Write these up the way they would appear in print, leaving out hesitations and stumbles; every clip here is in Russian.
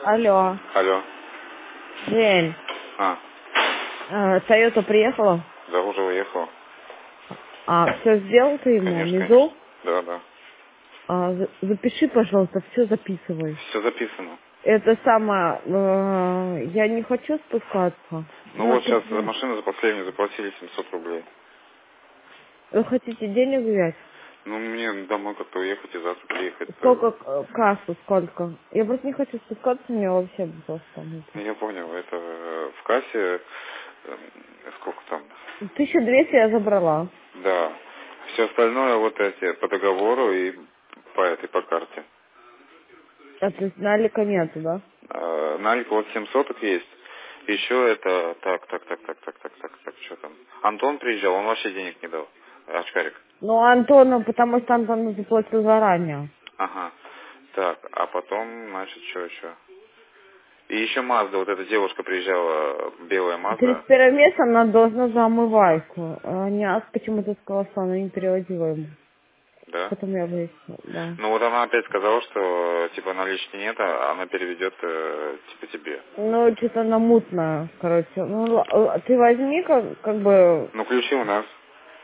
Алло. Алло. Жень. Тойота приехала? Да, уже уехал. Все сделал ты ему? Конечно, Мизу? конечно. Да. Запиши, пожалуйста, все записывай. Все записано. Это самое, я не хочу спускаться. Ну вот сейчас за машину за последнюю заплатили 700 рублей. Вы хотите денег взять? Ну, мне домой как-то уехать и завтра приехать. Сколько кассу, сколько? Я просто не хочу спускаться, мне вообще просто. Я понял, это в кассе, сколько там? 1200 я забрала. Да. Все остальное вот эти по договору и по карте. А то есть налика нету, да? Налик вот 700 есть. Еще это, так, что там? Антон приезжал, он вообще денег не дал. Очкарик. Ну, Антону, потому что Антон заплатил заранее. Ага. Так, а потом, значит, что еще? И еще Мазда, вот эта девушка приезжала, белая Мазда. 31 месяц она должна за омывайку. А почему-то сказала, что она не переводила ему. Да? Потом я выяснила, да. Ну вот она опять сказала, что типа налички нет, а она переведет типа тебе. Ну, что-то она мутная, короче. Ну, ты возьми, как бы... Ну ключи у нас.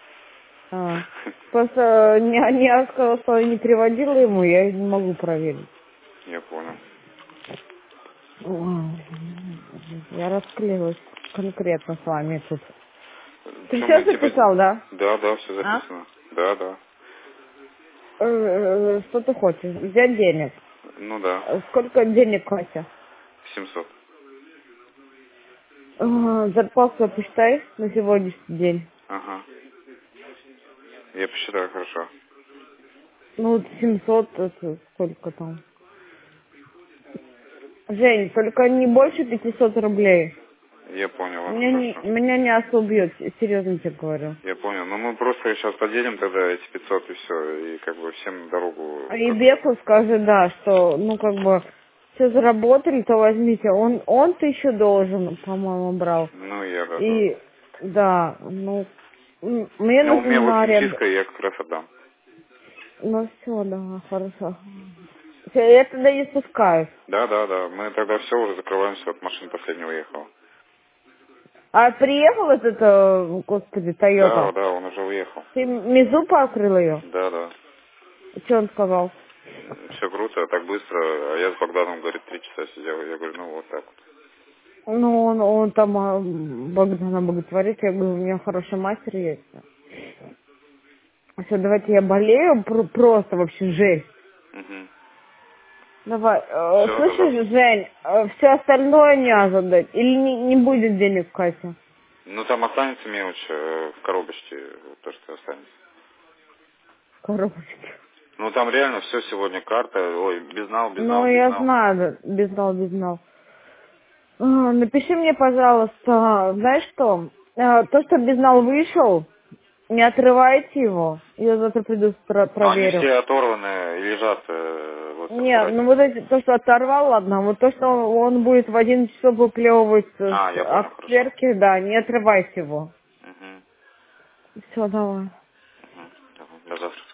Просто я сказала, что я не переводила ему, я не могу проверить. Я понял. Я расклеилась конкретно с вами тут. Ты Что все мы, типа... записал, да? Да, все записано. Да. Что ты хочешь? Взять денег. Ну да. Сколько денег, Катя? 700. Зарплату посчитай на сегодняшний день. Ага. Я посчитаю, хорошо. Ну, вот 700, это сколько там? Жень, только не больше 500 рублей. Я понял, ладно, хорошо. Меня не особо бьет, серьезно тебе говорю. Я понял. Ну мы просто сейчас поделим тогда эти 500 и все, и как бы всем дорогу... И Беку скажи, да, что, ну, как бы, все заработали, то возьмите. Он 1000 должен, по-моему, брал. Ну я, да, тоже. И, да, ну, мне Ну у меня нужна 8 аренда. чистка, и я как раз отдам. Ну, все, да, хорошо. Всё, я тогда не спускаюсь. Да. Мы тогда все уже закрываемся, от машины последнего уехала. А приехал этот, господи, Тойота? Да, он уже уехал. Ты Мизу покрыл ее? Да. Что он сказал? Все круто, так быстро. А я с Богданом, говорит, 3 часа сидел. Я говорю, ну вот так вот. Ну, он там Богдана боготворит. Я говорю, у меня хороший мастер есть. Все, давайте я болею, просто вообще жесть. Угу. Давай, Все, до слышишь, завтра. Жень, все остальное не задать? Или не будет денег, Катя? Ну там останется мелочь в коробочке, то, что останется. Коробочки. Ну там реально все сегодня карта, ой, безнал. Ну, я знаю, безнал. Напиши мне, пожалуйста, знаешь что? То, что безнал вышел, не отрывайте его. Я завтра приду, Ну они проверю. все оторваны и лежат вот в Не, аппарате. ну вот эти, то, что оторвал, ладно. Вот то, что он будет в 11 часов выплевывать с Я понял, хорошо. отверки, да, не отрывайте его. Угу. Все, давай. Давай, до завтра.